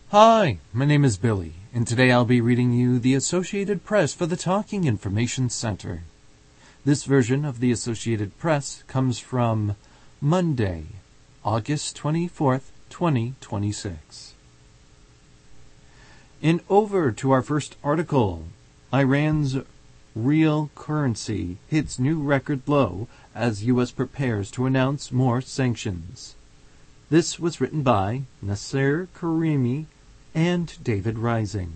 Hi, my name is Billy, and today I'll be reading you the Associated Press for the Talking Information Center. This version of the Associated Press comes from Monday, August 24th, 2026. And over to our first article. Iran's real currency hits new record low as U.S. prepares to announce more sanctions. This was written by Nasser Karimi and David Rising.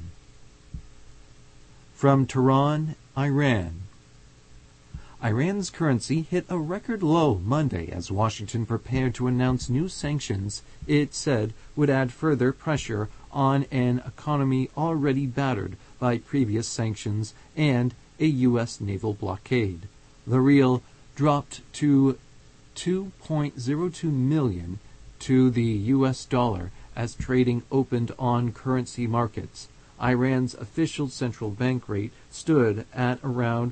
From Tehran, Iran. Iran's currency hit a record low Monday as Washington prepared to announce new sanctions it said would add further pressure on an economy already battered by previous sanctions and a U.S. naval blockade. The rial dropped to 2.02 million to the U.S. dollar as trading opened on currency markets. Iran's official central bank rate stood at around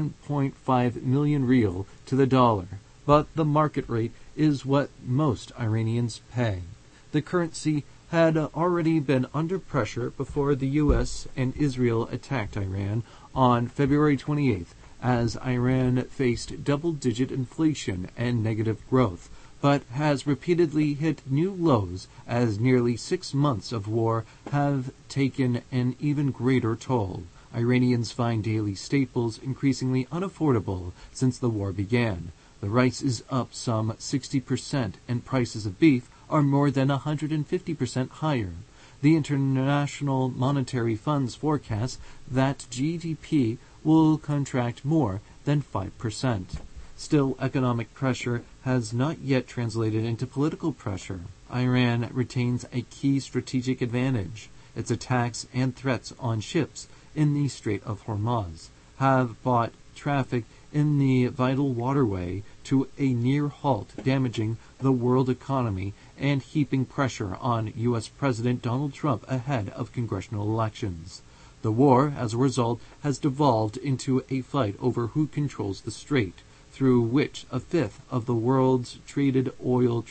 1.5 million rial to the dollar, but the market rate is what most Iranians pay. The currency had already been under pressure before the U.S. and Israel attacked Iran on February 28th as Iran faced double-digit inflation and negative growth, but has repeatedly hit new lows as nearly 6 months of war have taken an even greater toll. Iranians find daily staples increasingly unaffordable since the war began. The rice is up some 60%, and prices of beef are more than 150% higher. The International Monetary Fund's forecasts that GDP will contract more than 5%. Still, economic pressure has not yet translated into political pressure. Iran retains a key strategic advantage. Its attacks and threats on ships in the Strait of Hormuz have brought traffic in the vital waterway to a near halt, damaging the world economy and heaping pressure on U.S. President Donald Trump ahead of congressional elections. The war, as a result, has devolved into a fight over who controls the strait, through which a fifth of the world's traded oil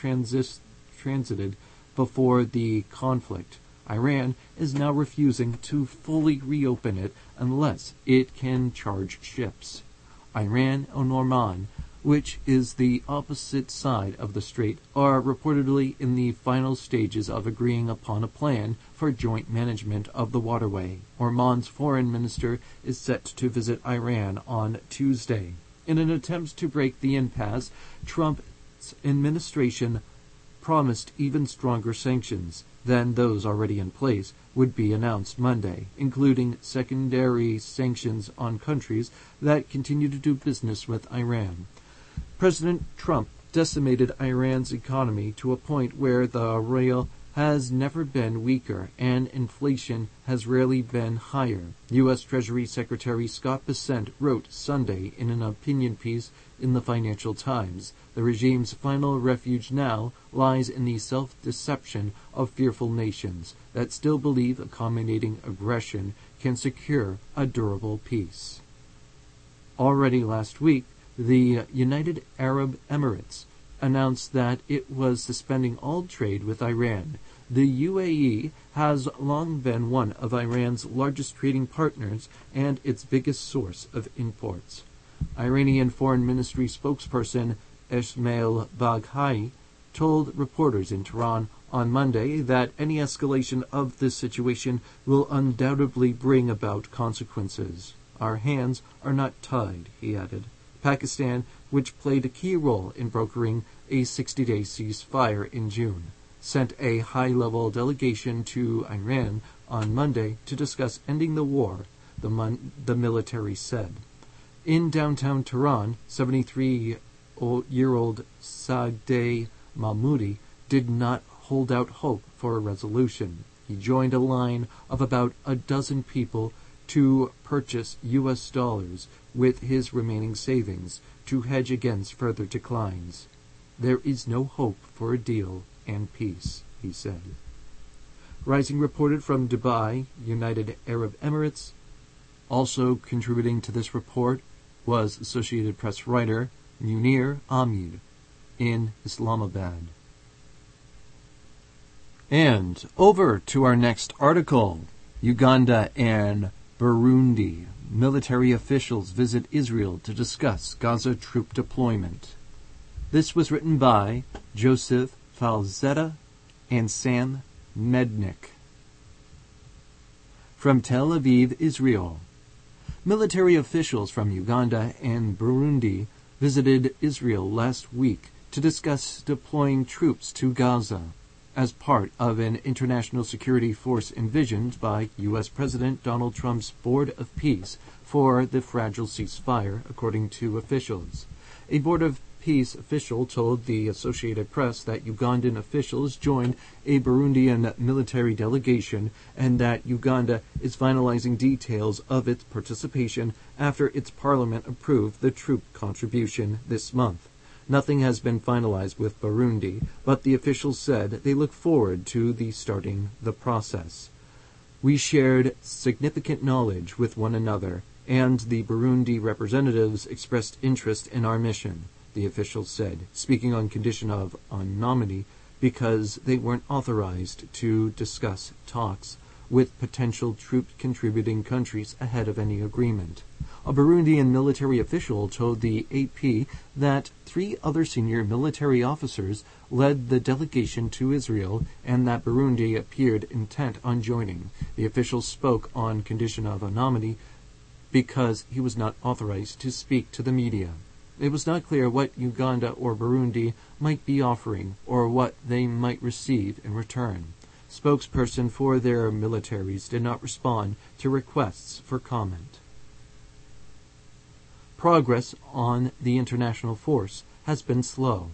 transited before the conflict. Iran is now refusing to fully reopen it unless it can charge ships. Iran and Oman, which is the opposite side of the strait, are reportedly in the final stages of agreeing upon a plan for joint management of the waterway. Oman's foreign minister is set to visit Iran on Tuesday. In an attempt to break the impasse, Trump's administration promised even stronger sanctions than those already in place would be announced Monday, including secondary sanctions on countries that continue to do business with Iran. President Trump decimated Iran's economy to a point where the rial has never been weaker and inflation has rarely been higher. U.S. Treasury Secretary Scott Bessent wrote Sunday in an opinion piece in the Financial Times, "The regime's final refuge now lies in the self-deception of fearful nations that still believe accommodating aggression can secure a durable peace." Already last week, the United Arab Emirates announced that it was suspending all trade with Iran. The UAE has long been one of Iran's largest trading partners and its biggest source of imports. Iranian Foreign Ministry spokesperson Esmail Baghai told reporters in Tehran on Monday that any escalation of this situation will undoubtedly bring about consequences. "Our hands are not tied," he added. Pakistan, which played a key role in brokering a 60-day ceasefire in June, sent a high-level delegation to Iran on Monday to discuss ending the war, the military said. In downtown Tehran, 73-year-old Sadegh Mahmoudi did not hold out hope for a resolution. He joined a line of about a dozen people to purchase U.S. dollars with his remaining savings to hedge against further declines. "There is no hope for a deal and peace," he said. Rising reported from Dubai, United Arab Emirates. Also contributing to this report was Associated Press writer Munir Ahmed in Islamabad. And over to our next article. Uganda and Burundi. Military officials visit Israel to discuss Gaza troop deployment. This was written by Joseph Falzetta and Sam Mednick. From Tel Aviv, Israel. Military officials from Uganda and Burundi visited Israel last week to discuss deploying troops to Gaza as part of an international security force envisioned by U.S. President Donald Trump's Board of Peace for the fragile ceasefire, according to officials. A Board of Peace official told the Associated Press that Ugandan officials joined a Burundian military delegation and that Uganda is finalizing details of its participation after its parliament approved the troop contribution this month. Nothing has been finalized with Burundi, but the officials said they look forward to starting the process. We shared significant knowledge with one another, and the Burundi representatives expressed interest in our mission, the officials said, speaking on condition of anonymity because they weren't authorized to discuss talks with potential troop-contributing countries ahead of any agreement. A Burundian military official told the AP that 3 other senior military officers led the delegation to Israel and that Burundi appeared intent on joining. The official spoke on condition of anonymity because he was not authorized to speak to the media. It was not clear what Uganda or Burundi might be offering or what they might receive in return. Spokesperson for their militaries did not respond to requests for comment. Progress on the international force has been slow.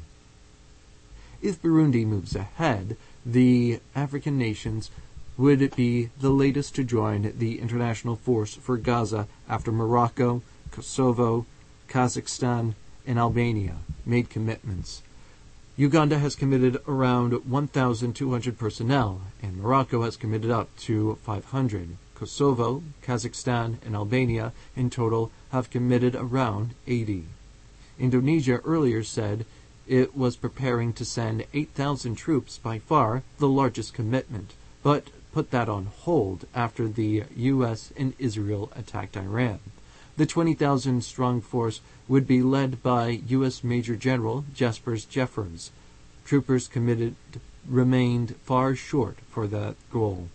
If Burundi moves ahead, the African nations would be the latest to join the international force for Gaza after Morocco, Kosovo, Kazakhstan, and Albania made commitments. Uganda has committed around 1,200 personnel, and Morocco has committed up to 500. Kosovo, Kazakhstan, and Albania in total have committed around 80. Indonesia earlier said it was preparing to send 8,000 troops, by far the largest commitment, but put that on hold after the U.S. and Israel attacked Iran. The 20,000-strong force would be led by U.S. Major General Jaspers Jeffers. Troopers committed remained far short for that goal.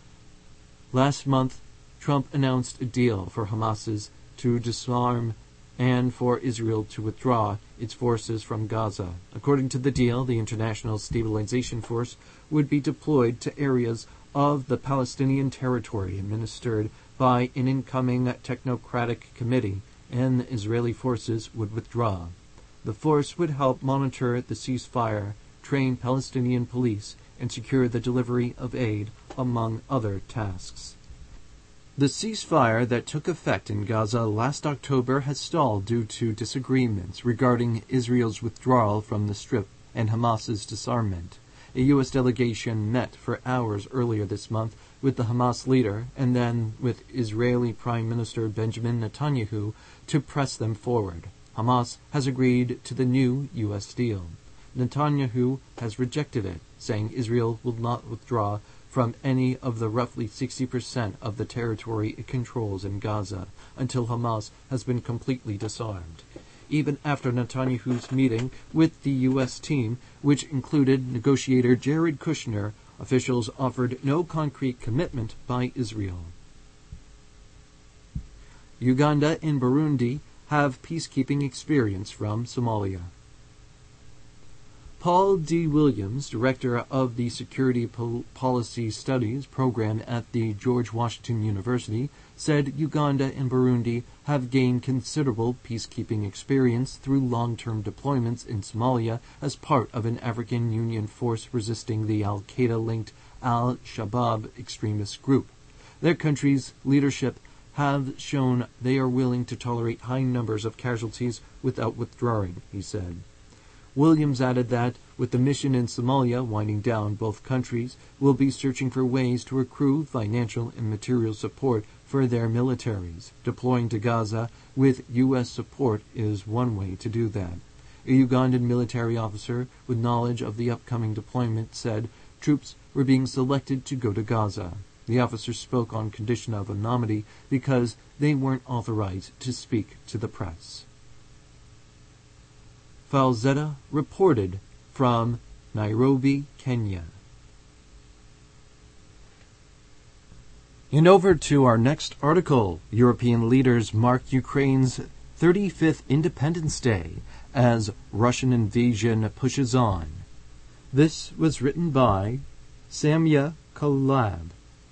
Last month, Trump announced a deal for Hamas to disarm and for Israel to withdraw its forces from Gaza. According to the deal, the International Stabilization Force would be deployed to areas of the Palestinian territory administered by an incoming technocratic committee, and the Israeli forces would withdraw. The force would help monitor the ceasefire, train Palestinian police, and secure the delivery of aid, among other tasks. The ceasefire that took effect in Gaza last October has stalled due to disagreements regarding Israel's withdrawal from the Strip and Hamas's disarmament. A U.S. delegation met for hours earlier this month with the Hamas leader and then with Israeli Prime Minister Benjamin Netanyahu to press them forward. Hamas has agreed to the new U.S. deal. Netanyahu has rejected it, saying Israel will not withdraw from any of the roughly 60% of the territory it controls in Gaza until Hamas has been completely disarmed. Even after Netanyahu's meeting with the U.S. team, which included negotiator Jared Kushner, officials offered no concrete commitment by Israel. Uganda and Burundi have peacekeeping experience from Somalia. Paul D. Williams, director of the Security Policy Studies program at the George Washington University, said Uganda and Burundi have gained considerable peacekeeping experience through long-term deployments in Somalia as part of an African Union force resisting the Al-Qaeda-linked Al-Shabaab extremist group. Their country's leadership have shown they are willing to tolerate high numbers of casualties without withdrawing, he said. Williams added that, with the mission in Somalia winding down, both countries will be searching for ways to accrue financial and material support for their militaries. Deploying to Gaza with U.S. support is one way to do that. A Ugandan military officer with knowledge of the upcoming deployment said troops were being selected to go to Gaza. The officers spoke on condition of anonymity because they weren't authorized to speak to the press. Falzetta reported from Nairobi, Kenya. And over to our next article. European leaders mark Ukraine's 35th Independence Day as Russian invasion pushes on. This was written by Samya Kolab.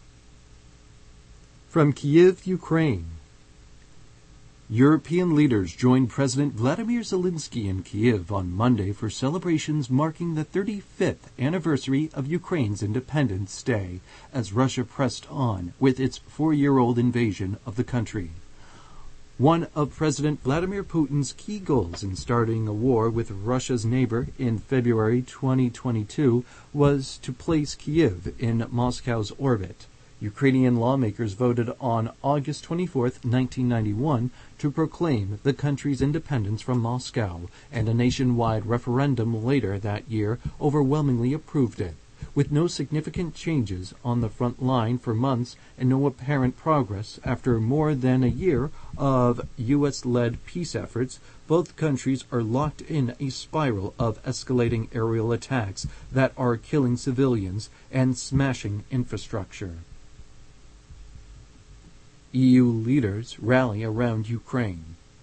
From Kyiv, Ukraine. European leaders joined President Vladimir Zelensky in Kyiv on Monday for celebrations marking the 35th anniversary of Ukraine's Independence Day as Russia pressed on with its 4-year-old invasion of the country. One of President Vladimir Putin's key goals in starting a war with Russia's neighbor in February 2022 was to place Kyiv in Moscow's orbit. Ukrainian lawmakers voted on August 24, 1991, to proclaim the country's independence from Moscow, and a nationwide referendum later that year overwhelmingly approved it. With no significant changes on the front line for months and no apparent progress after more than a year of U.S.-led peace efforts, both countries are locked in a spiral of escalating aerial attacks that are killing civilians and smashing infrastructure. EU leaders rally around Ukraine.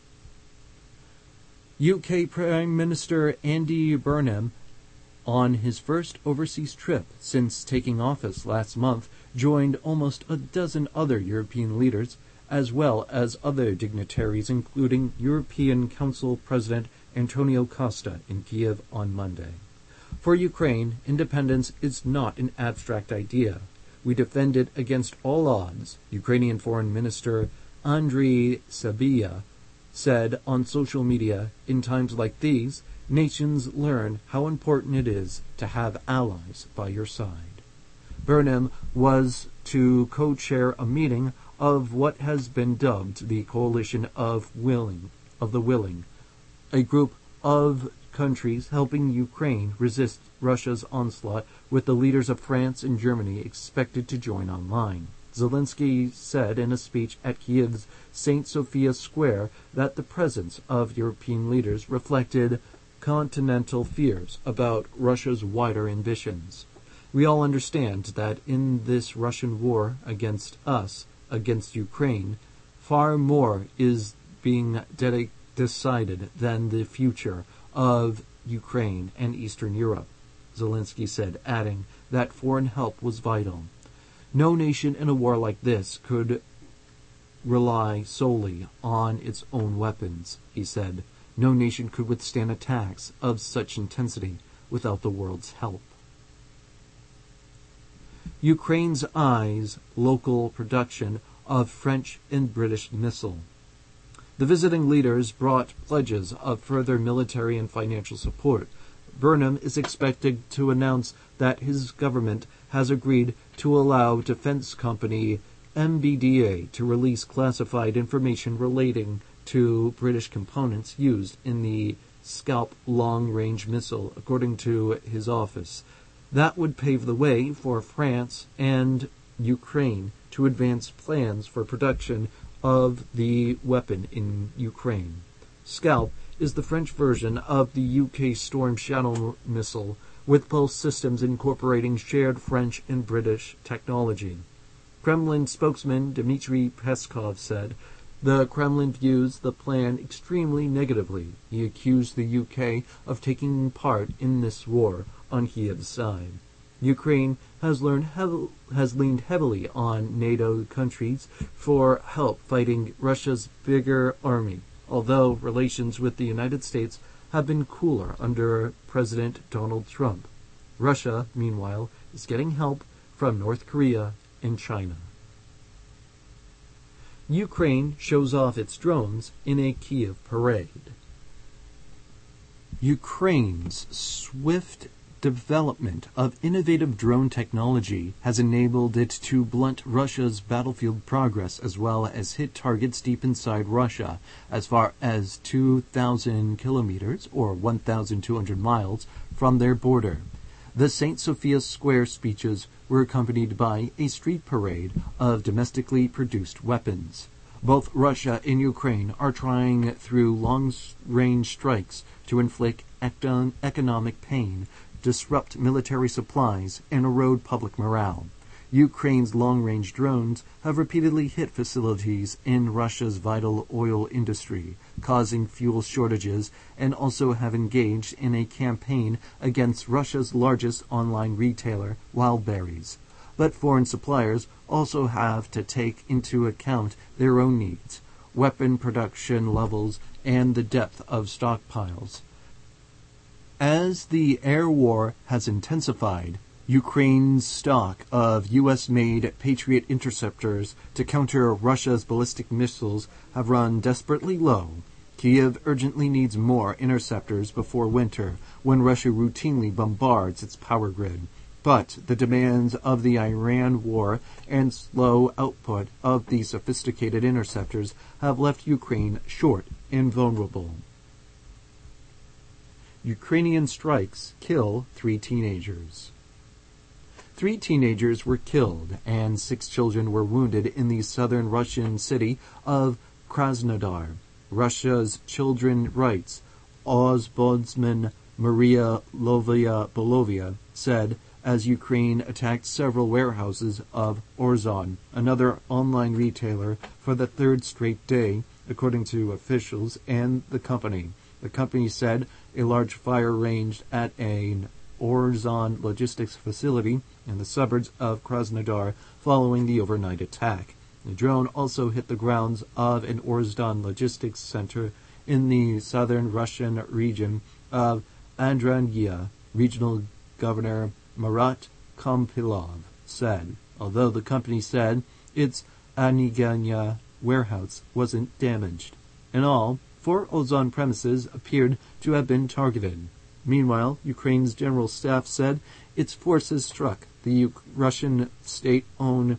UK Prime Minister Andy Burnham, on his first overseas trip since taking office last month, joined almost a dozen other European leaders, as well as other dignitaries, including European Council President Antonio Costa in Kyiv on Monday. For Ukraine, independence is not an abstract idea. We defend it against all odds, Ukrainian Foreign Minister Andriy Sybiha said on social media. In times like these, nations learn how important it is to have allies by your side. Burnham was to co-chair a meeting of what has been dubbed the Coalition of the Willing, a group of countries helping Ukraine resist Russia's onslaught, with the leaders of France and Germany expected to join online. Zelensky said in a speech at Kyiv's St. Sophia Square that the presence of European leaders reflected continental fears about Russia's wider ambitions. We all understand that in this Russian war against us, against Ukraine, far more is being decided than the future of Ukraine and Eastern Europe, Zelensky said, adding that foreign help was vital. No nation in a war like this could rely solely on its own weapons, he said. No nation could withstand attacks of such intensity without the world's help. Ukraine's eyes local production of French and British missile. The visiting leaders brought pledges of further military and financial support. Burnham is expected to announce that his government has agreed to allow defense company MBDA to release classified information relating to British components used in the Scalp long-range missile, according to his office. That would pave the way for France and Ukraine to advance plans for production of the weapon in Ukraine. Scalp is the French version of the UK Storm Shadow missile, with both systems incorporating shared French and British technology. Kremlin spokesman Dmitry Peskov said the Kremlin views the plan extremely negatively. He accused the UK of taking part in this war on Kyiv's side. Ukraine has leaned heavily on NATO countries for help fighting Russia's bigger army, although relations with the United States have been cooler under President Donald Trump. Russia, meanwhile, is getting help from North Korea and China. Ukraine shows off its drones in a Kyiv parade. Ukraine's swift development of innovative drone technology has enabled it to blunt Russia's battlefield progress as well as hit targets deep inside Russia, as far as 2,000 kilometers or 1,200 miles from their border. The St. Sophia Square speeches were accompanied by a street parade of domestically produced weapons. Both Russia and Ukraine are trying through long-range strikes to inflict economic pain, disrupt military supplies, and erode public morale. Ukraine's long-range drones have repeatedly hit facilities in Russia's vital oil industry, causing fuel shortages, and also have engaged in a campaign against Russia's largest online retailer, Wildberries. But foreign suppliers also have to take into account their own needs, weapon production levels, and the depth of stockpiles. As the air war has intensified, Ukraine's stock of U.S.-made Patriot interceptors to counter Russia's ballistic missiles have run desperately low. Kiev urgently needs more interceptors before winter, when Russia routinely bombards its power grid. But the demands of the Iran war and slow output of the sophisticated interceptors have left Ukraine short and vulnerable. Ukrainian strikes kill 3 teenagers. 3 teenagers were killed and 6 children were wounded in the southern Russian city of Krasnodar. Russia's children's rights ombudsman Maria Lovia said as Ukraine attacked several warehouses of Orzon, another online retailer, for the 3rd straight day, according to officials and the company. The company said a large fire raged at an Orzon logistics facility in the suburbs of Krasnodar following the overnight attack. The drone also hit the grounds of an Orzon logistics center in the southern Russian region of Andrania. Regional Governor Marat Kompilov said, although the company said its Anigania warehouse wasn't damaged. In all, 4 Orzon premises appeared to have been targeted. Meanwhile, Ukraine's general staff said its forces struck the Russian state-owned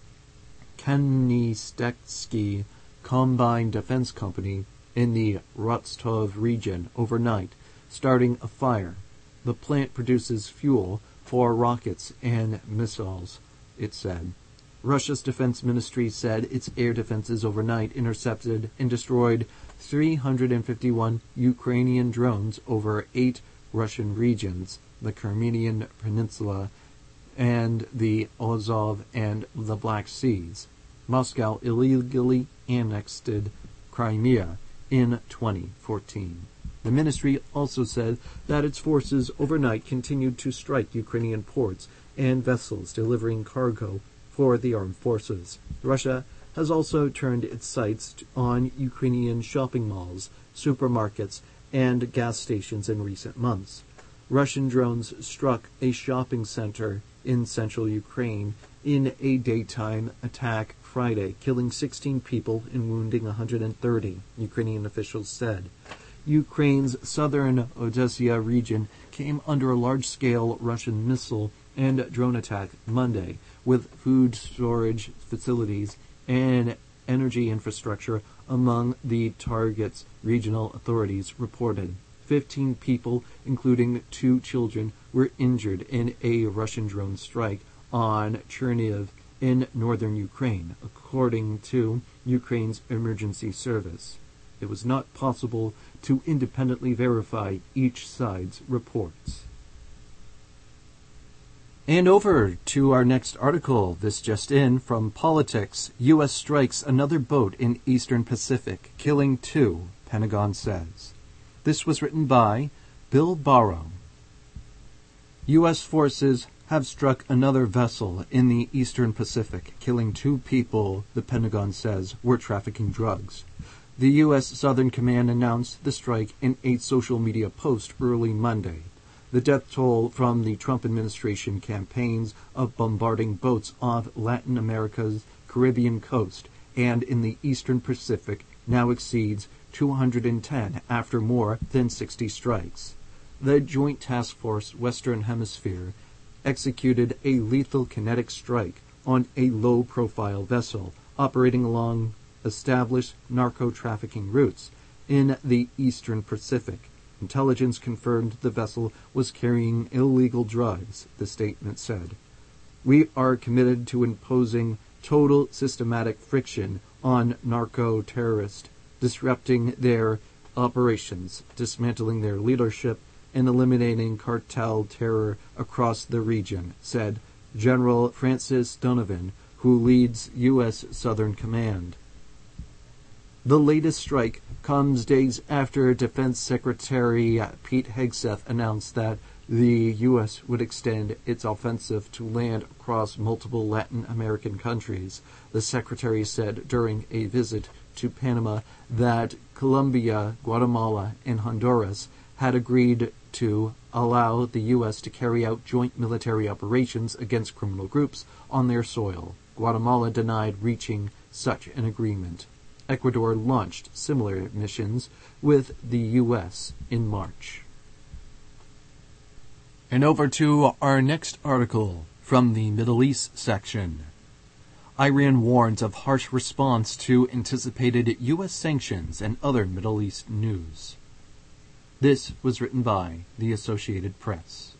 Kanistetsky Combined Defense Company in the Rostov region overnight, starting a fire. The plant produces fuel for rockets and missiles, it said. Russia's defense ministry said its air defenses overnight intercepted and destroyed 351 Ukrainian drones over 8 Russian regions, the Crimean Peninsula, and the Azov and the Black Seas. Moscow illegally annexed Crimea in 2014. The ministry also said that its forces overnight continued to strike Ukrainian ports and vessels delivering cargo for the armed forces. Russia has also turned its sights on Ukrainian shopping malls, supermarkets, and gas stations in recent months. Russian drones struck a shopping center in central Ukraine in a daytime attack Friday, killing 16 people and wounding 130, Ukrainian officials said. Ukraine's southern Odessa region came under a large-scale Russian missile and drone attack Monday, with food storage facilities and energy infrastructure among the targets, regional authorities reported. 15 people, including 2 children, were injured in a Russian drone strike on Chernihiv in northern Ukraine, according to Ukraine's emergency service. It was not possible to independently verify each side's reports. And over to our next article, this just in from Politics. U.S. strikes another boat in Eastern Pacific, killing 2, Pentagon says. This was written by Bill Barrow. U.S. forces have struck another vessel in the Eastern Pacific, killing 2 people, the Pentagon says, were trafficking drugs. The U.S. Southern Command announced the strike in a social media post early Monday. The death toll from the Trump administration campaigns of bombarding boats off Latin America's Caribbean coast and in the Eastern Pacific now exceeds 210 after more than 60 strikes. The Joint Task Force Western Hemisphere executed a lethal kinetic strike on a low-profile vessel operating along established narco-trafficking routes in the Eastern Pacific, Intelligence confirmed the vessel was carrying illegal drugs, the statement said. We are committed to imposing total systematic friction on narco-terrorists, disrupting their operations, dismantling their leadership, and eliminating cartel terror across the region, said General Francis Donovan, who leads U.S. Southern Command. The latest strike comes days after Defense Secretary Pete Hegseth announced that the U.S. would extend its offensive to land across multiple Latin American countries. The Secretary said during a visit to Panama that Colombia, Guatemala, and Honduras had agreed to allow the U.S. to carry out joint military operations against criminal groups on their soil. Guatemala denied reaching such an agreement. Ecuador launched similar missions with the U.S. in March. And over to our next article from the Middle East section. Iran warns of harsh response to anticipated U.S. sanctions and other Middle East news. This was written by the Associated Press.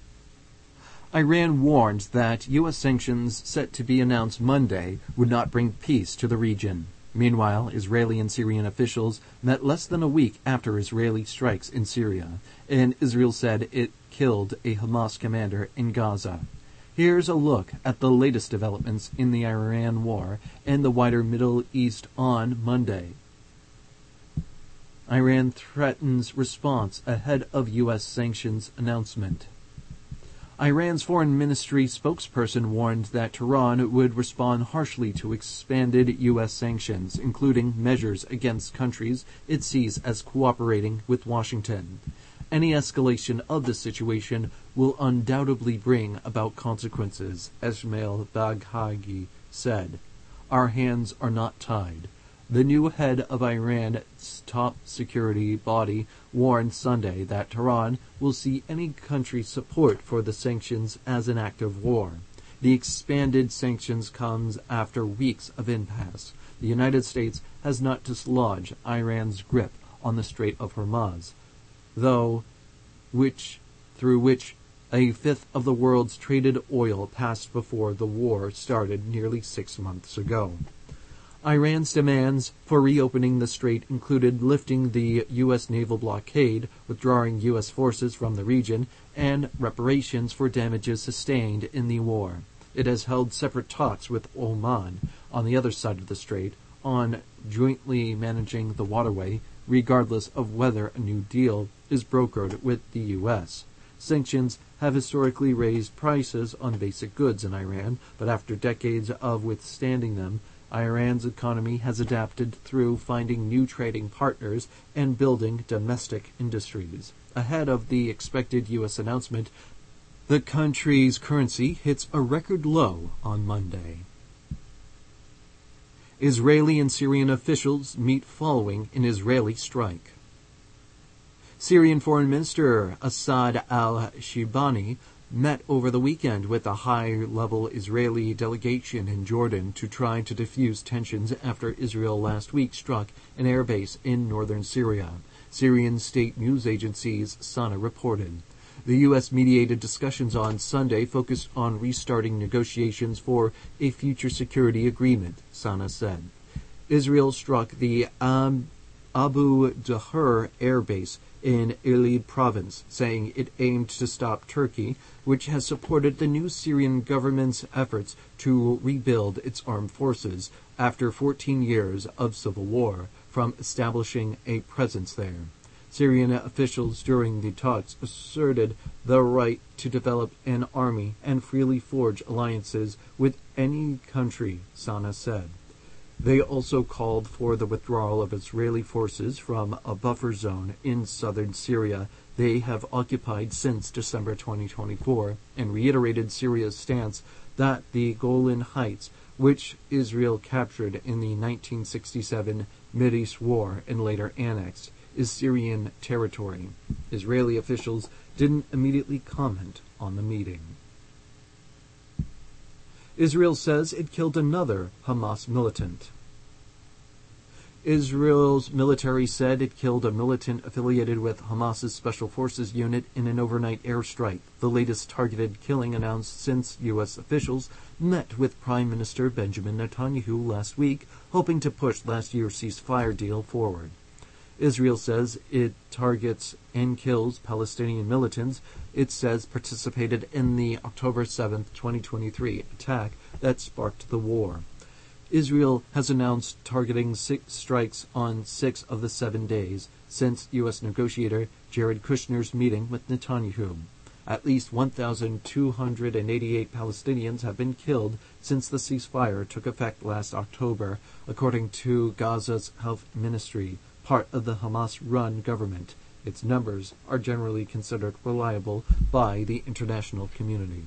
Iran warned that U.S. sanctions set to be announced Monday would not bring peace to the region. Meanwhile, Israeli and Syrian officials met less than a week after Israeli strikes in Syria, and Israel said it killed a Hamas commander in Gaza. Here's a look at the latest developments in the Iran war and the wider Middle East on Monday. Iran threatens response ahead of U.S. sanctions announcement. Iran's foreign ministry spokesperson warned that Tehran would respond harshly to expanded U.S. sanctions, including measures against countries it sees as cooperating with Washington. Any escalation of the situation will undoubtedly bring about consequences, Esmail Baghagi said. Our hands are not tied. The new head of Iran's top security body warned Sunday that Tehran will see any country's support for the sanctions as an act of war. The expanded sanctions comes after weeks of impasse. The United States has not dislodged Iran's grip on the Strait of Hormuz, through which a fifth of the world's traded oil passed before the war started nearly 6 months ago. Iran's demands for reopening the strait included lifting the U.S. naval blockade, withdrawing U.S. forces from the region, and reparations for damages sustained in the war. It has held separate talks with Oman, on the other side of the strait, on jointly managing the waterway, regardless of whether a new deal is brokered with the U.S. Sanctions have historically raised prices on basic goods in Iran, but after decades of withstanding them, Iran's economy has adapted through finding new trading partners and building domestic industries. Ahead of the expected U.S. announcement, the country's currency hits a record low on Monday. Israeli and Syrian officials meet following an Israeli strike. Syrian Foreign Minister Assad al-Shibani met over the weekend with a high-level Israeli delegation in Jordan to try to defuse tensions after Israel last week struck an airbase in northern Syria. Syrian state news agencies SANA reported. The U.S.-mediated discussions on Sunday focused on restarting negotiations for a future security agreement, SANA said. Israel struck the Abu Daher airbase in Idlib province, saying it aimed to stop Turkey, which has supported the new Syrian government's efforts to rebuild its armed forces after 14 years of civil war, from establishing a presence there. Syrian officials during the talks asserted the right to develop an army and freely forge alliances with any country, SANA said. They also called for the withdrawal of Israeli forces from a buffer zone in southern Syria they have occupied since December 2024 and reiterated Syria's stance that the Golan Heights, which Israel captured in the 1967 Mideast War and later annexed, is Syrian territory. Israeli officials didn't immediately comment on the meeting. Israel says it killed another Hamas militant. Israel's military said it killed a militant affiliated with Hamas's Special Forces unit in an overnight airstrike, the latest targeted killing announced since U.S. officials met with Prime Minister Benjamin Netanyahu last week, hoping to push last year's ceasefire deal forward. Israel says it targets and kills Palestinian militants it says participated in the October 7, 2023 attack that sparked the war. Israel has announced targeting 6 strikes on 6 of the 7 days since U.S. negotiator Jared Kushner's meeting with Netanyahu. At least 1,288 Palestinians have been killed since the ceasefire took effect last October, according to Gaza's health ministry, part of the Hamas-run government. Its numbers are generally considered reliable by the international community.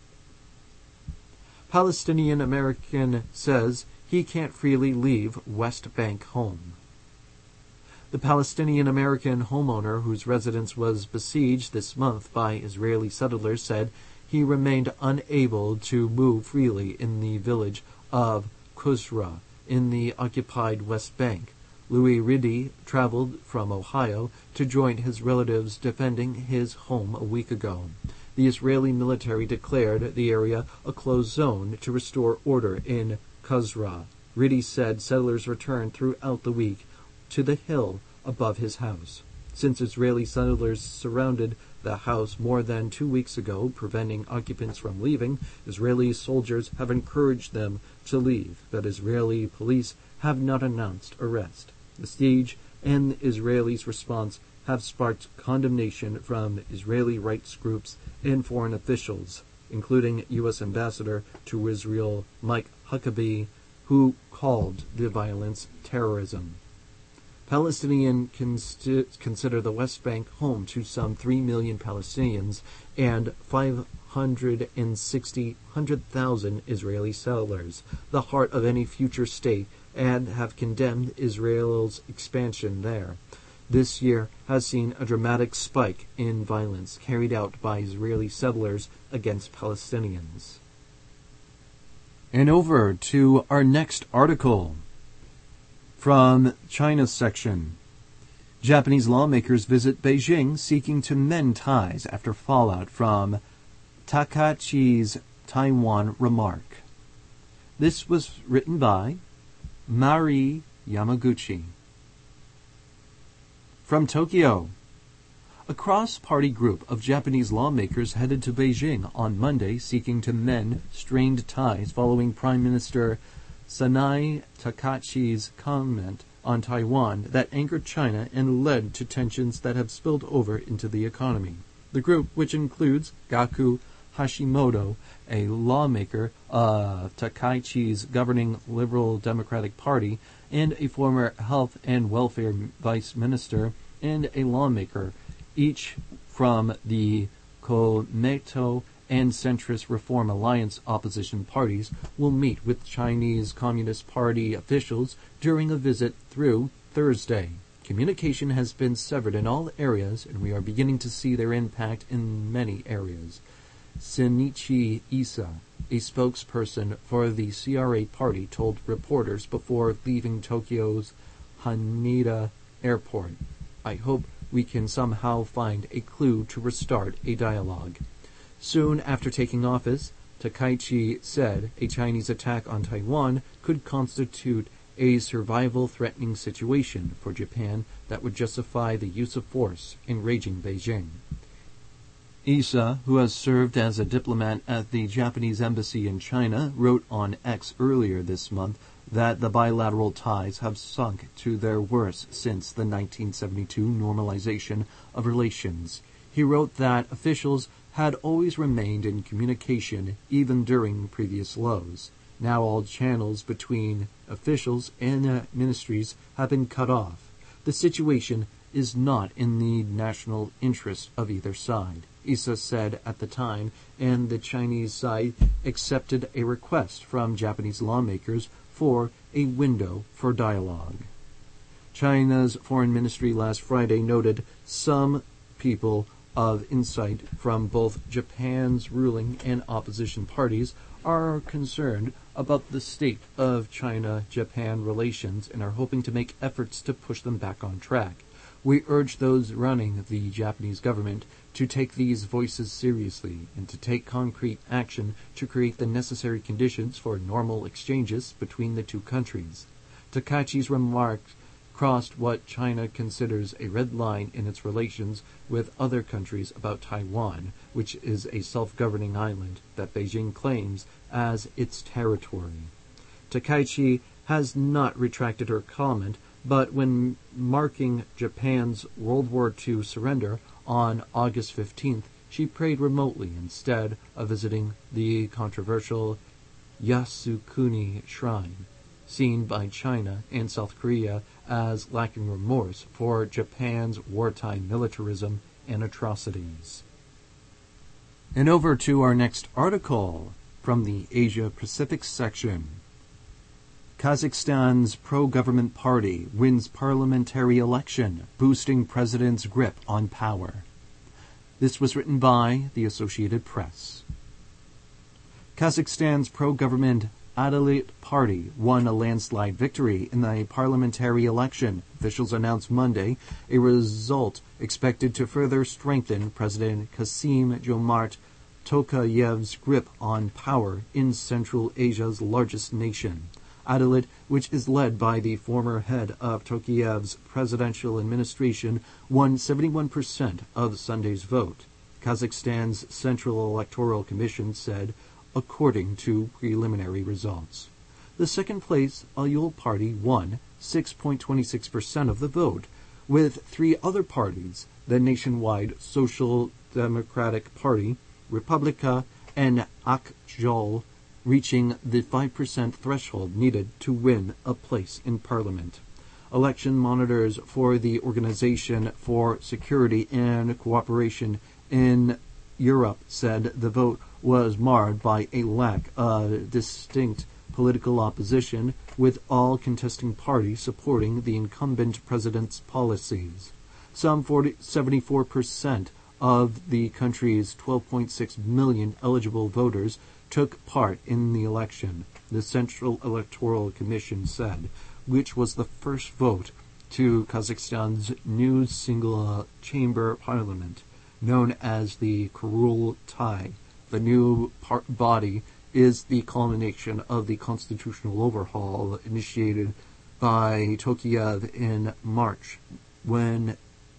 Palestinian American says he can't freely leave West Bank home. The Palestinian American homeowner whose residence was besieged this month by Israeli settlers said he remained unable to move freely in the village of Qusra in the occupied West Bank. Louis Riddy traveled from Ohio to join his relatives defending his home a week ago. The Israeli military declared the area a closed zone to restore order in Qusra. Riddy said settlers returned throughout the week to the hill above his house. Since Israeli settlers surrounded the house more than 2 weeks ago, preventing occupants from leaving, Israeli soldiers have encouraged them to leave, but Israeli police have not announced arrest. The siege and Israelis' response have sparked condemnation from Israeli rights groups and foreign officials, including U.S. Ambassador to Israel Mike Huckabee, who called the violence terrorism. Palestinians consider the West Bank home to some 3 million Palestinians and 560,000 Israeli settlers, the heart of any future state, and have condemned Israel's expansion there. This year has seen a dramatic spike in violence carried out by Israeli settlers against Palestinians. And over to our next article. From China's section. Japanese lawmakers visit Beijing seeking to mend ties after fallout from Takachi's Taiwan remark. This was written by Mari Yamaguchi. From Tokyo. A cross-party group of Japanese lawmakers headed to Beijing on Monday seeking to mend strained ties following Prime Minister Sanae Takachi's comment on Taiwan that angered China and led to tensions that have spilled over into the economy. The group, which includes Gaku Hashimoto, a lawmaker of Takaichi's governing Liberal Democratic Party, and a former health and welfare vice minister, and a lawmaker, each from the Komeito and Centrist Reform Alliance opposition parties, will meet with Chinese Communist Party officials during a visit through Thursday. Communication has been severed in all areas, and we are beginning to see their impact in many areas. Shinichi Issa, a spokesperson for the CRA party, told reporters before leaving Tokyo's Haneda Airport, "I hope we can somehow find a clue to restart a dialogue." Soon after taking office, Takaichi said a Chinese attack on Taiwan could constitute a survival-threatening situation for Japan that would justify the use of force, enraging Beijing. Issa, who has served as a diplomat at the Japanese embassy in China, wrote on X earlier this month that the bilateral ties have sunk to their worst since the 1972 normalization of relations. He wrote that officials had always remained in communication even during previous lows. Now all channels between officials and ministries have been cut off. The situation is not in the national interest of either side, Issa said at the time, and the Chinese side accepted a request from Japanese lawmakers for a window for dialogue. China's foreign ministry last Friday noted some people of insight from both Japan's ruling and opposition parties are concerned about the state of China-Japan relations and are hoping to make efforts to push them back on track. We urge those running the Japanese government to take these voices seriously and to take concrete action to create the necessary conditions for normal exchanges between the two countries. Takaichi's remarks crossed what China considers a red line in its relations with other countries about Taiwan, which is a self-governing island that Beijing claims as its territory. Takaichi has not retracted her comment, but when marking Japan's World War II surrender on August 15th, she prayed remotely instead of visiting the controversial Yasukuni Shrine, seen by China and South Korea as lacking remorse for Japan's wartime militarism and atrocities. And over to our next article from the Asia-Pacific section. Kazakhstan's pro-government party wins parliamentary election, boosting president's grip on power. This was written by the Associated Press. Kazakhstan's pro-government Adalit Party won a landslide victory in the parliamentary election, officials announced Monday, a result expected to further strengthen President Kassym-Jomart Tokayev's grip on power in Central Asia's largest nation. Adalit, which is led by the former head of Tokayev's presidential administration, won 71% of Sunday's vote, Kazakhstan's Central Electoral Commission said, according to preliminary results. The second-place Ayul Party won 6.26% of the vote, with three other parties, the nationwide Social Democratic Party, Republika, and Akjol, reaching the 5% threshold needed to win a place in parliament. Election monitors for the Organization for Security and Cooperation in Europe said the vote was marred by a lack of distinct political opposition, with all contesting parties supporting the incumbent president's policies. Some 74% of the country's 12.6 million eligible voters took part in the election, the Central Electoral Commission said, which was the first vote to Kazakhstan's new single-chamber parliament, known as the Kurultai. The new body is the culmination of the constitutional overhaul initiated by Tokayev in March, when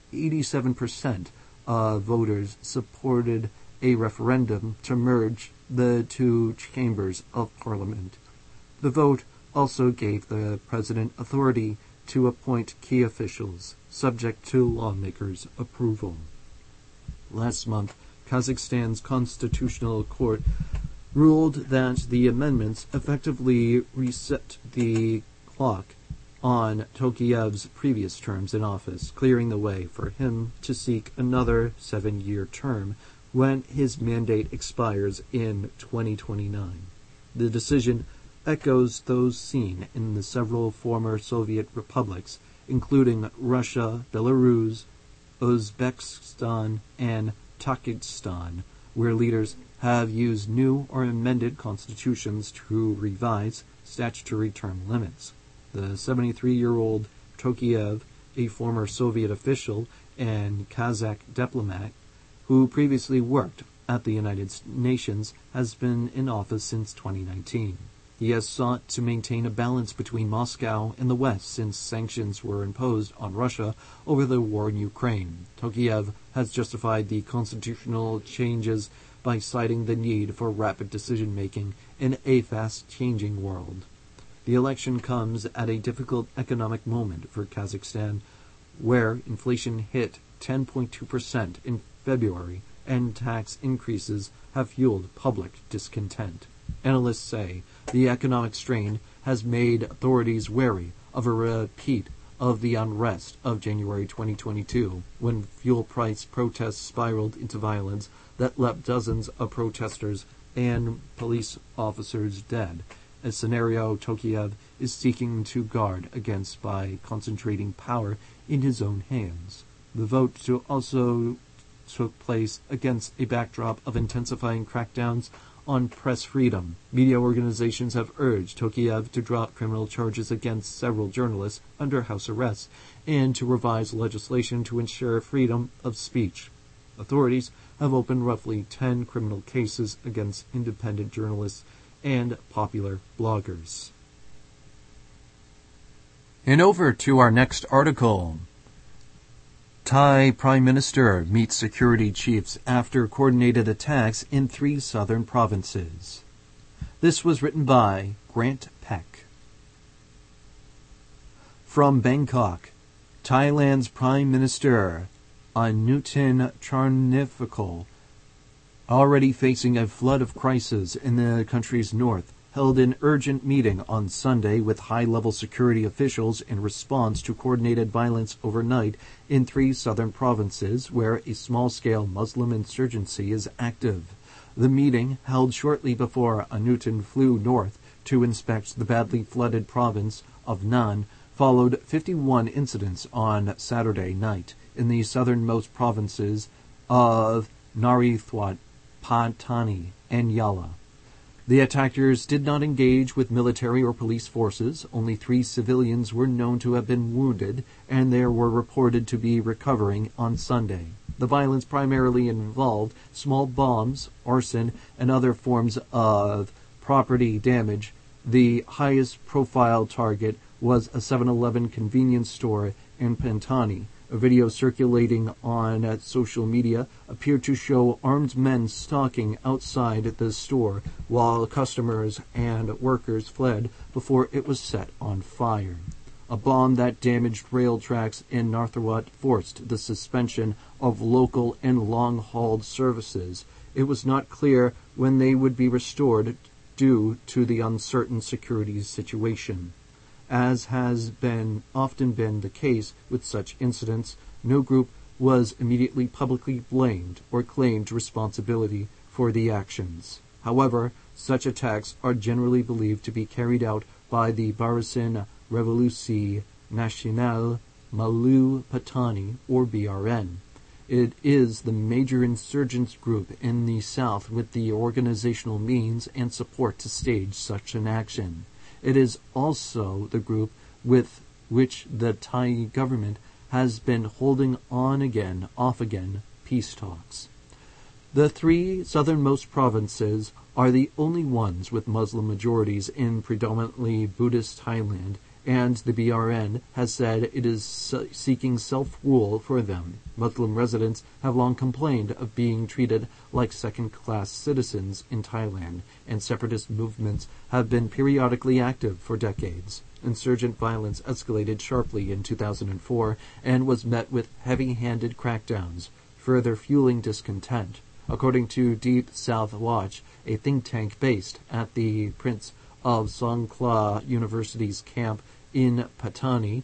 87% of voters supported a referendum to merge the two chambers of parliament. The vote also gave the president authority to appoint key officials, subject to lawmakers' approval. Last month, Kazakhstan's Constitutional Court ruled that the amendments effectively reset the clock on Tokayev's previous terms in office, clearing the way for him to seek another 7-year term when his mandate expires in 2029. The decision echoes those seen in the several former Soviet republics, including Russia, Belarus, Uzbekistan, and Tajikistan, where leaders have used new or amended constitutions to revise statutory term limits. The 73-year-old Tokayev, a former Soviet official and Kazakh diplomat who previously worked at the United Nations, has been in office since 2019. He has sought to maintain a balance between Moscow and the West since sanctions were imposed on Russia over the war in Ukraine. Tokayev has justified the constitutional changes by citing the need for rapid decision-making in a fast-changing world. The election comes at a difficult economic moment for Kazakhstan, where inflation hit 10.2% in February and tax increases have fueled public discontent. Analysts say the economic strain has made authorities wary of a repeat of the unrest of January 2022, when fuel price protests spiraled into violence that left dozens of protesters and police officers dead, a scenario Tokayev is seeking to guard against by concentrating power in his own hands. The vote also took place against a backdrop of intensifying crackdowns on press freedom. Media organizations have urged Tokayev to drop criminal charges against several journalists under house arrest and to revise legislation to ensure freedom of speech. Authorities have opened roughly 10 criminal cases against independent journalists and popular bloggers. And over to our next article. Thai Prime Minister meets security chiefs after coordinated attacks in 3 southern provinces. This was written by Grant Peck. From Bangkok, Thailand's Prime Minister Anutin Charnvirakul, already facing a flood of crisis in the country's north, held an urgent meeting on Sunday with high-level security officials in response to coordinated violence overnight in 3 southern provinces where a small-scale Muslim insurgency is active. The meeting, held shortly before Anutin flew north to inspect the badly flooded province of Nan, followed 51 incidents on Saturday night in the southernmost provinces of Narithiwat, Pattani, and Yala. The attackers did not engage with military or police forces. Only 3 civilians were known to have been wounded, and they were reported to be recovering on Sunday. The violence primarily involved small bombs, arson, and other forms of property damage. The highest profile target was a 7-Eleven convenience store in Pattani. A video circulating on social media appeared to show armed men stalking outside the store while customers and workers fled before it was set on fire. A bomb that damaged rail tracks in Narithiwat forced the suspension of local and long-haul services. It was not clear when they would be restored due to the uncertain security situation. As has often been the case with such incidents, no group was immediately publicly blamed or claimed responsibility for the actions. However, such attacks are generally believed to be carried out by the Barisan Revolusi Nasional Malu Patani, or BRN. It is the major insurgents group in the south with the organizational means and support to stage such an action. It is also the group with which the Thai government has been holding off-again peace talks. The 3 southernmost provinces are the only ones with Muslim majorities in predominantly Buddhist Thailand, and the BRN has said it is seeking self-rule for them. Muslim residents have long complained of being treated like second-class citizens in Thailand, and separatist movements have been periodically active for decades. Insurgent violence escalated sharply in 2004 and was met with heavy-handed crackdowns, further fueling discontent. According to Deep South Watch, a think tank based at the Prince of Songkhla University's camp in Pattani,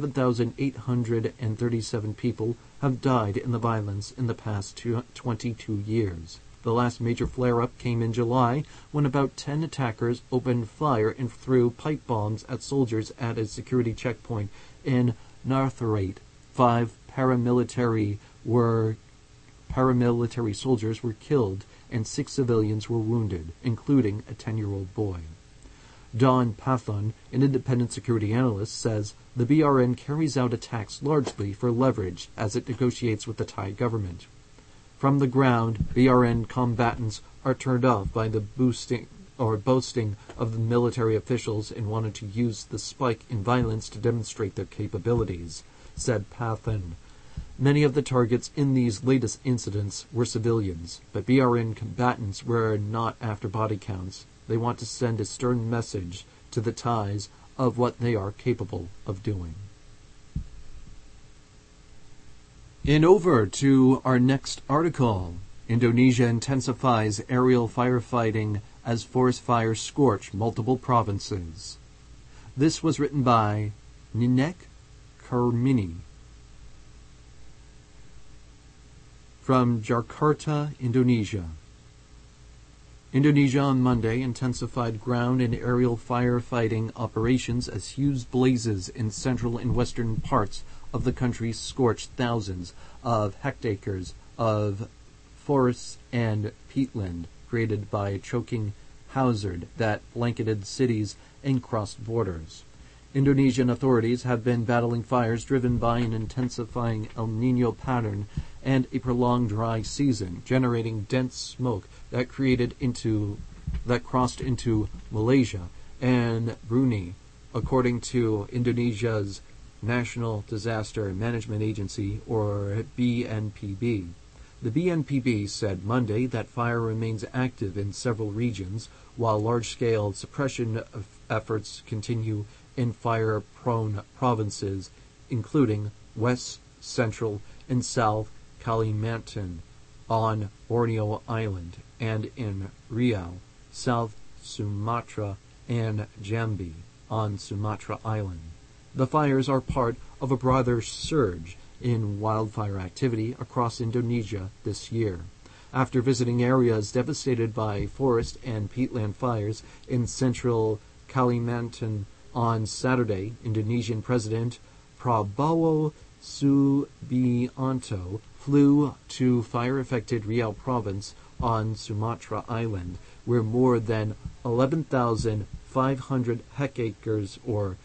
7,837 people have died in the violence in the past 22 years. The last major flare-up came in July when about 10 attackers opened fire and threw pipe bombs at soldiers at a security checkpoint in Narithiwat. 5 paramilitary soldiers were killed and 6 civilians were wounded, including a 10-year-old boy. Don Pathon, an independent security analyst, says the BRN carries out attacks largely for leverage as it negotiates with the Thai government. From the ground, BRN combatants are turned off by the boasting of the military officials and wanted to use the spike in violence to demonstrate their capabilities, said Pathon. Many of the targets in these latest incidents were civilians, but BRN combatants were not after body counts. They want to send a stern message to the Thais of what they are capable of doing. And over to our next article. Indonesia intensifies aerial firefighting as forest fires scorch multiple provinces. This was written by Ninek Karmini. From Jakarta, Indonesia. Indonesia on Monday intensified ground and aerial firefighting operations as huge blazes in central and western parts of the country scorched thousands of hectares of forests and peatland. created by a choking hazard that blanketed cities and crossed borders. Indonesian authorities have been battling fires driven by an intensifying El Niño pattern and a prolonged dry season, generating dense smoke that crossed into Malaysia and Brunei, according to Indonesia's National Disaster Management Agency, or BNPB. The BNPB said Monday that fire remains active in several regions, while large-scale suppression efforts continue in fire-prone provinces, including West, Central, and South Kalimantan on Borneo Island, and in Riau, South Sumatra, and Jambi on Sumatra Island. The fires are part of a broader surge in wildfire activity across Indonesia this year. After visiting areas devastated by forest and peatland fires in central Kalimantan on Saturday, Indonesian President Prabowo Subianto flew to fire-affected Riau province on Sumatra Island, where more than 11,500 hectares or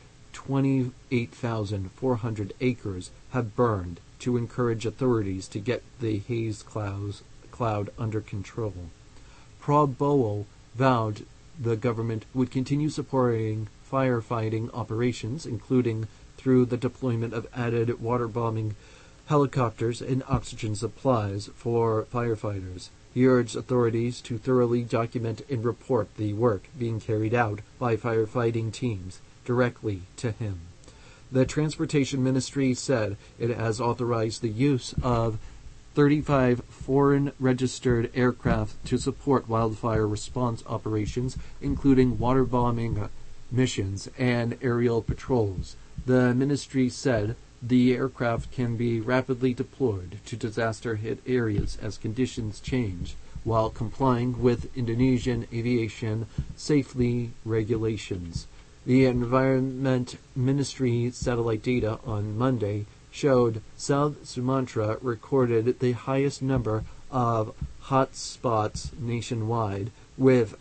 28,400 acres have burned, to encourage authorities to get the haze cloud under control. Prabowo vowed the government would continue supporting firefighting operations, including through the deployment of added waterbombing helicopters and oxygen supplies for firefighters. He urged authorities to thoroughly document and report the work being carried out by firefighting teams directly to him. The Transportation Ministry said it has authorized the use of 35 foreign-registered aircraft to support wildfire response operations, including waterbombing missions and aerial patrols. The ministry said the aircraft can be rapidly deployed to disaster-hit areas as conditions change, while complying with Indonesian aviation safety regulations. The Environment Ministry satellite data on Monday showed South Sumatra recorded the highest number of hot spots nationwide, with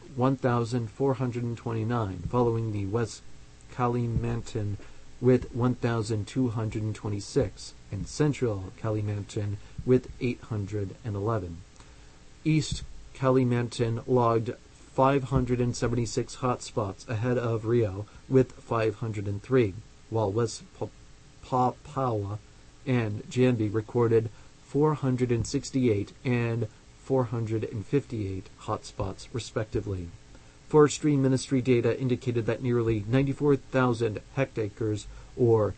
1,429, following the West Kalimantan with 1,226, and Central Kalimantan with 811. East Kalimantan logged 576 hotspots ahead of Riau with 503, while West Papua and Jambi recorded 468 and 458 hotspots, respectively. Forestry Ministry data indicated that nearly 94,000 hectares, or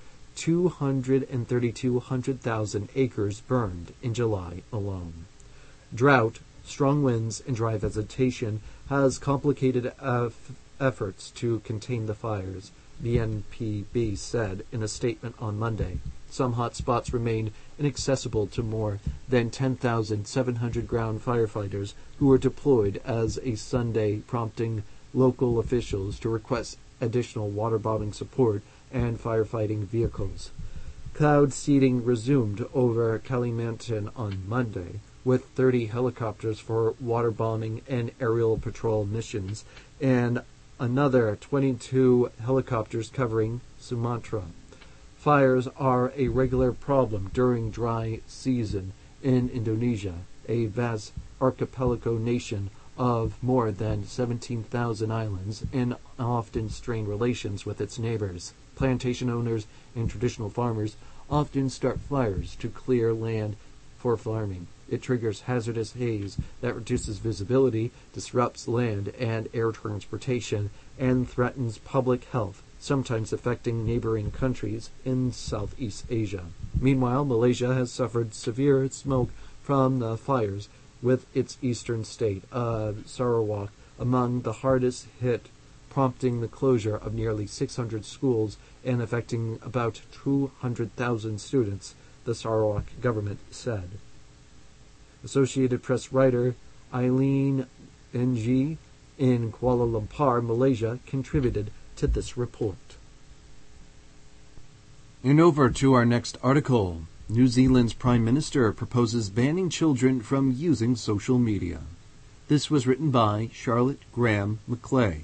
232,000 acres, burned in July alone. Drought, strong winds, and dry vegetation has complicated efforts to contain the fires, the BNPB said in a statement on Monday. Some hot spots remain inaccessible to more than 10,700 ground firefighters who were deployed as a Sunday, prompting local officials to request additional waterbombing support and firefighting vehicles. Cloud seeding resumed over Kalimantan on Monday, with 30 helicopters for waterbombing and aerial patrol missions, and another 22 helicopters covering Sumatra. Fires are a regular problem during dry season in Indonesia, a vast archipelago nation of more than 17,000 islands and often strained relations with its neighbors. Plantation owners and traditional farmers often start fires to clear land for farming. It triggers hazardous haze that reduces visibility, disrupts land and air transportation, and threatens public health, sometimes affecting neighboring countries in Southeast Asia. Meanwhile, Malaysia has suffered severe smoke from the fires, with its eastern state of Sarawak among the hardest hit, prompting the closure of nearly 600 schools and affecting about 200,000 students, the Sarawak government said. Associated Press writer Eileen Ng in Kuala Lumpur, Malaysia, contributed to this report. And over to our next article. New Zealand's Prime Minister proposes banning children from using social media. This was written by Charlotte Graham McClay.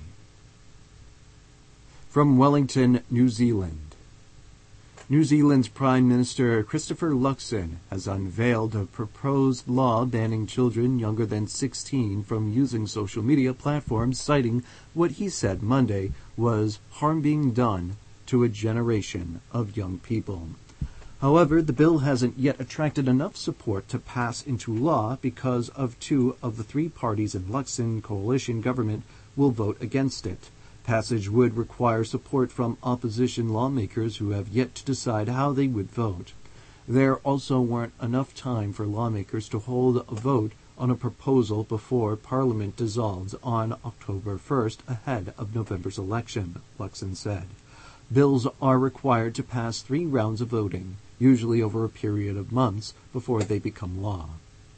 From Wellington, New Zealand. New Zealand's Prime Minister Christopher Luxon has unveiled a proposed law banning children younger than 16 from using social media platforms, citing what he said Monday was harm being done to a generation of young people. However, the bill hasn't yet attracted enough support to pass into law because of 2 of the 3 parties in Luxon coalition government will vote against it. Passage would require support from opposition lawmakers who have yet to decide how they would vote. There also weren't enough time for lawmakers to hold a vote on a proposal before Parliament dissolves on October 1st ahead of November's election, Luxon said. Bills are required to pass 3 rounds of voting, usually over a period of months, before they become law.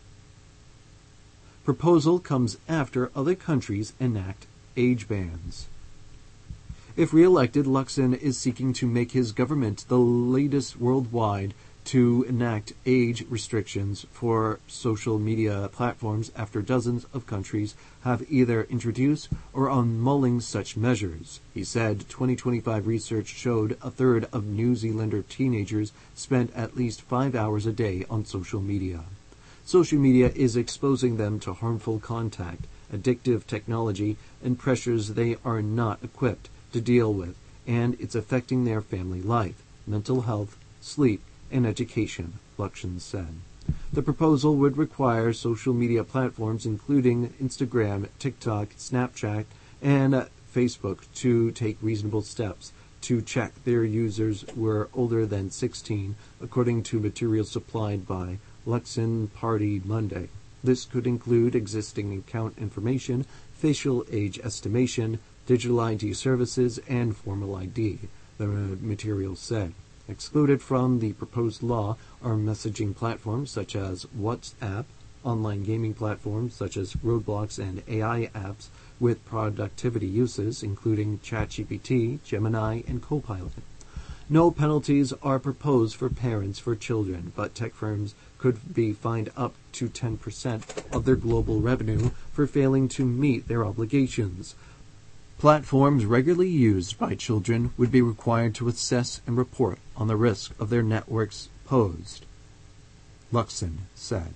Proposal comes after other countries enact age bans. If re-elected, Luxon is seeking to make his government the latest worldwide to enact age restrictions for social media platforms after dozens of countries have either introduced or are mulling such measures. He said 2025 research showed a third of New Zealander teenagers spent at least 5 hours a day on social media. Social media is exposing them to harmful contact, addictive technology, and pressures they are not equipped to deal with, and it's affecting their family life, mental health, sleep, and education, Luxon said. The proposal would require social media platforms including Instagram, TikTok, Snapchat, and Facebook to take reasonable steps to check their users were older than 16, according to materials supplied by Luxon Party Monday. This could include existing account information, facial age estimation, digital ID services, and formal ID, the materials said. Excluded from the proposed law are messaging platforms such as WhatsApp, online gaming platforms such as Roblox, and AI apps with productivity uses, including ChatGPT, Gemini, and Copilot. No penalties are proposed for parents for children, but tech firms could be fined up to 10% of their global revenue for failing to meet their obligations. Platforms regularly used by children would be required to assess and report on the risk of their networks posed, Luxon said.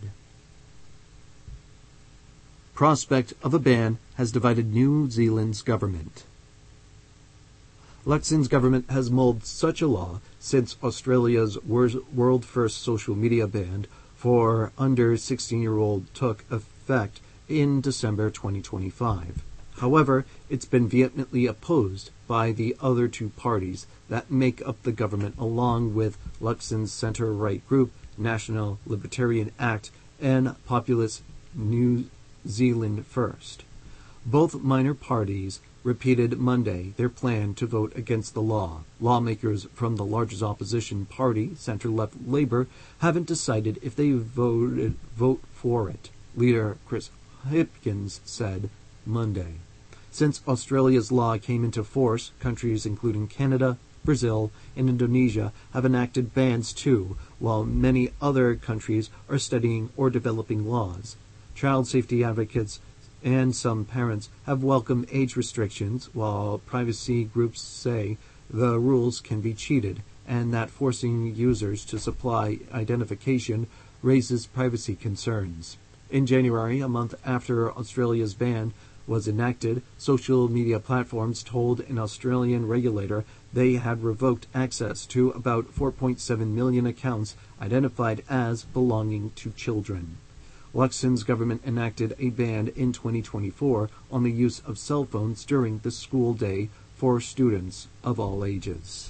Prospect of a ban has divided New Zealand's government. Luxon's government has mulled such a law since Australia's world-first social media ban for under 16-year-old took effect in December 2025. However, it's been vehemently opposed by the other 2 parties that make up the government, along with Luxon's centre-right group, National Libertarian Act, and populist New Zealand First. Both minor parties repeated Monday their plan to vote against the law. Lawmakers from the largest opposition party, centre-left Labour, haven't decided if they vote for it, leader Chris Hipkins said Monday. Since Australia's law came into force, countries including Canada, Brazil, and Indonesia have enacted bans too, while many other countries are studying or developing laws. Child safety advocates and some parents have welcomed age restrictions, while privacy groups say the rules can be cheated and that forcing users to supply identification raises privacy concerns. In January, a month after Australia's ban was enacted, social media platforms told an Australian regulator they had revoked access to about 4.7 million accounts identified as belonging to children. Luxon's government enacted a ban in 2024 on the use of cell phones during the school day for students of all ages.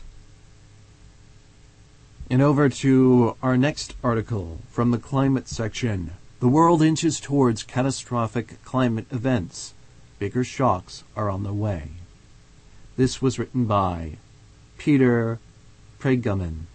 And over to our next article from the climate section. The world inches towards catastrophic climate events. Bigger shocks are on the way. This was written by Peter Pregaman.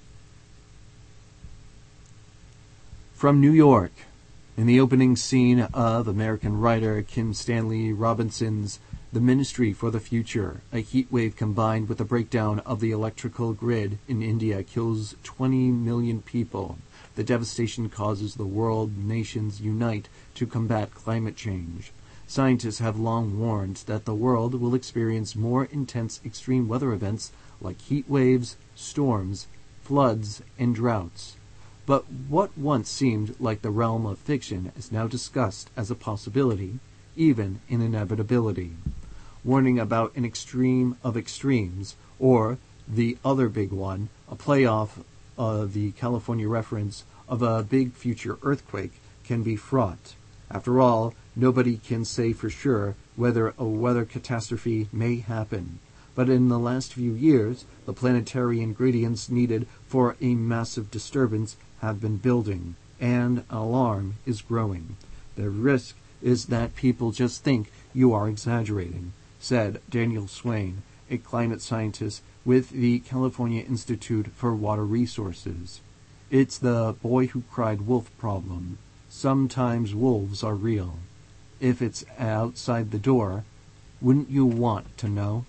From New York, in the opening scene of American writer Kim Stanley Robinson's The Ministry for the Future, a heat wave combined with a breakdown of the electrical grid in India kills 20 million people. The devastation causes the world nations unite to combat climate change. Scientists have long warned that the world will experience more intense extreme weather events like heat waves, storms, floods, and droughts. But what once seemed like the realm of fiction is now discussed as a possibility, even an inevitability. Warning about an extreme of extremes, or the other big one, a playoff of the California reference of a big future earthquake, can be fraught. After all, nobody can say for sure whether a weather catastrophe may happen. But in the last few years, the planetary ingredients needed for a massive disturbance have been building, and alarm is growing. The risk is that people just think you are exaggerating, said Daniel Swain, a climate scientist with the California Institute for Water Resources. It's the boy who cried wolf problem. Sometimes wolves are real. If it's outside the door, wouldn't you want to know?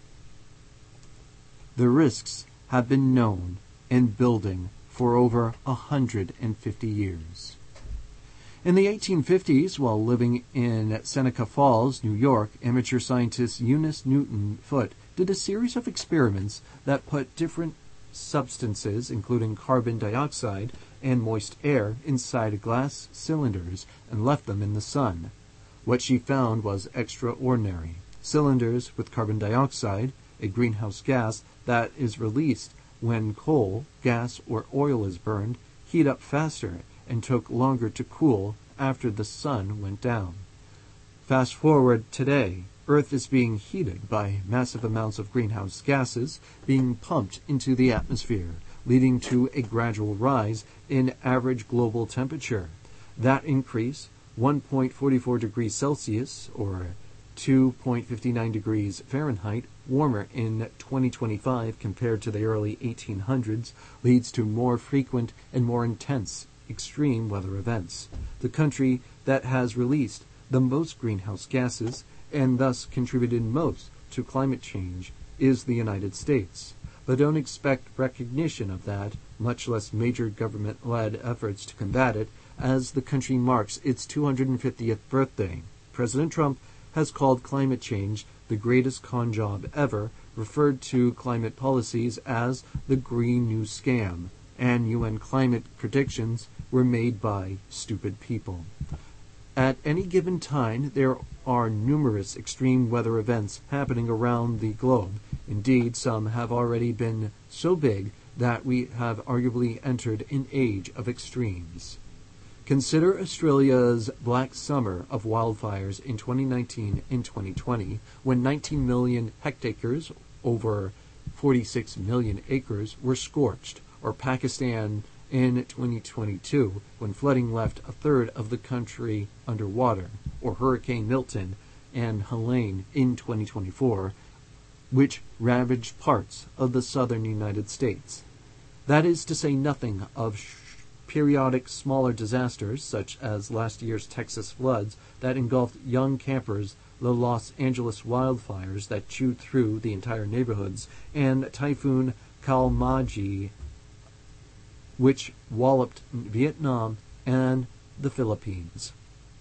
The risks have been known and building for over 150 years. In the 1850s, while living in Seneca Falls, New York, amateur scientist Eunice Newton Foote did a series of experiments that put different substances, including carbon dioxide and moist air, inside glass cylinders and left them in the sun. What she found was extraordinary. Cylinders with carbon dioxide, a greenhouse gas that is released when coal, gas, or oil is burned, heat up faster and took longer to cool after the sun went down. Fast forward today, Earth is being heated by massive amounts of greenhouse gases being pumped into the atmosphere, leading to a gradual rise in average global temperature. That increase, 1.44 degrees Celsius, or 2.59 degrees Fahrenheit, warmer in 2025 compared to the early 1800s, leads to more frequent and more intense extreme weather events. The country that has released the most greenhouse gases and thus contributed most to climate change is the United States. But don't expect recognition of that, much less major government-led efforts to combat it, as the country marks its 250th birthday. President Trump has called climate change the greatest con job ever, referred to climate policies as the Green New Scam, and UN climate predictions were made by stupid people. At any given time, there are numerous extreme weather events happening around the globe. Indeed, some have already been so big that we have arguably entered an age of extremes. Consider Australia's Black Summer of wildfires in 2019 and 2020, when 19 million hectares, over 46 million acres, were scorched, or Pakistan in 2022, when flooding left a third of the country underwater, or Hurricane Milton and Helene in 2024, which ravaged parts of the southern United States. That is to say nothing of periodic smaller disasters, such as last year's Texas floods that engulfed young campers, the Los Angeles wildfires that chewed through the entire neighborhoods, and Typhoon Kalmagi, which walloped Vietnam and the Philippines.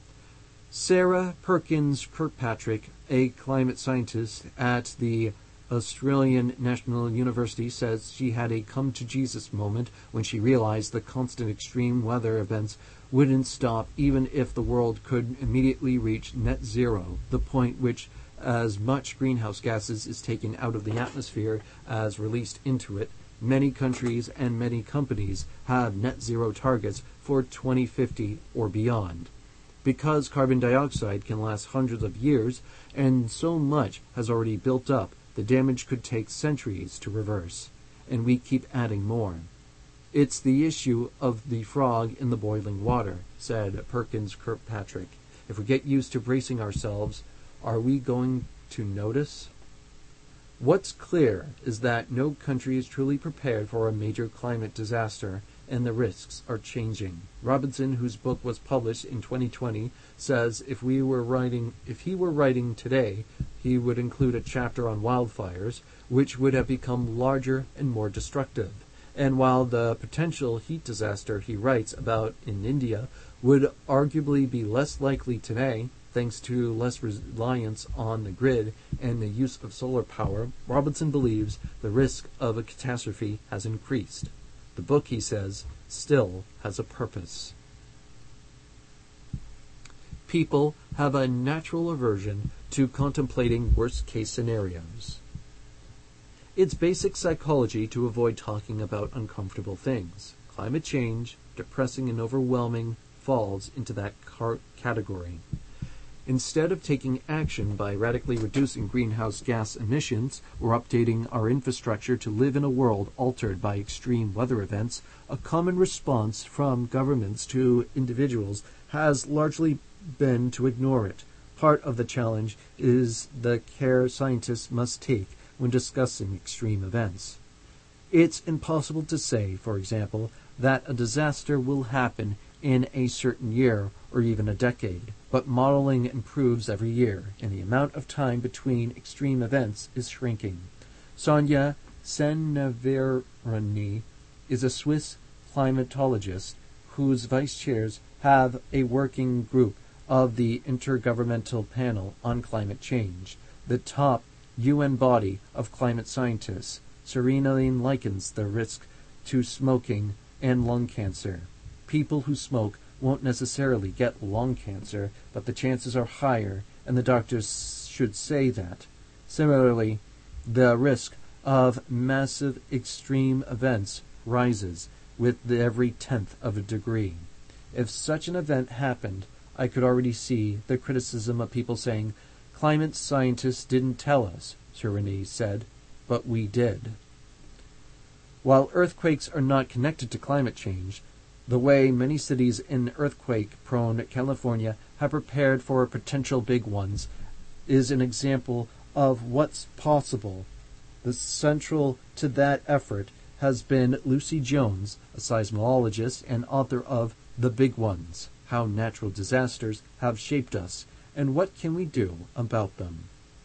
Sarah Perkins Kirkpatrick, a climate scientist at the Australian National University, says she had a come-to-Jesus moment when she realized the constant extreme weather events wouldn't stop even if the world could immediately reach net zero, the point which as much greenhouse gases is taken out of the atmosphere as released into it. Many countries and many companies have net zero targets for 2050 or beyond. Because carbon dioxide can last hundreds of years, and so much has already built up, the damage could take centuries to reverse, and we keep adding more. It's the issue of the frog in the boiling water, said Perkins Kirkpatrick. If we get used to bracing ourselves, are we going to notice? What's clear is that no country is truly prepared for a major climate disaster, and the risks are changing. Robinson, whose book was published in 2020, says if he were writing today, he would include a chapter on wildfires, which would have become larger and more destructive. And while the potential heat disaster he writes about in India would arguably be less likely today, thanks to less reliance on the grid and the use of solar power, Robinson believes the risk of a catastrophe has increased. The book, he says, still has a purpose. People have a natural aversion to contemplating worst-case scenarios. It's basic psychology to avoid talking about uncomfortable things. Climate change, depressing and overwhelming, falls into that category. Instead of taking action by radically reducing greenhouse gas emissions or updating our infrastructure to live in a world altered by extreme weather events, a common response from governments to individuals has largely been to ignore it. Part of the challenge is the care scientists must take when discussing extreme events. It's impossible to say, for example, that a disaster will happen in a certain year or even a decade, but modeling improves every year, and the amount of time between extreme events is shrinking. Sonia Seneverini is a Swiss climatologist whose vice chairs have a working group of the Intergovernmental Panel on Climate Change, the top UN body of climate scientists. Serenely likens the risk to smoking and lung cancer. People who smoke won't necessarily get lung cancer, but the chances are higher, and the doctors should say that. Similarly, the risk of massive extreme events rises with every tenth of a degree. If such an event happened, I could already see the criticism of people saying, "Climate scientists didn't tell us," Serenity said, "but we did." While earthquakes are not connected to climate change, the way many cities in earthquake-prone California have prepared for potential big ones is an example of what's possible. The central to that effort has been Lucy Jones, a seismologist and author of The Big Ones: How Natural Disasters Have Shaped Us, and What Can We Do About Them.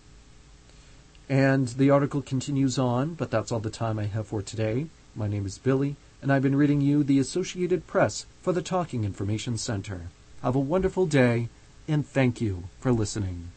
And the article continues on, but that's all the time I have for today. My name is Billy, and I've been reading you the Associated Press for the Talking Information Center. Have a wonderful day, and thank you for listening.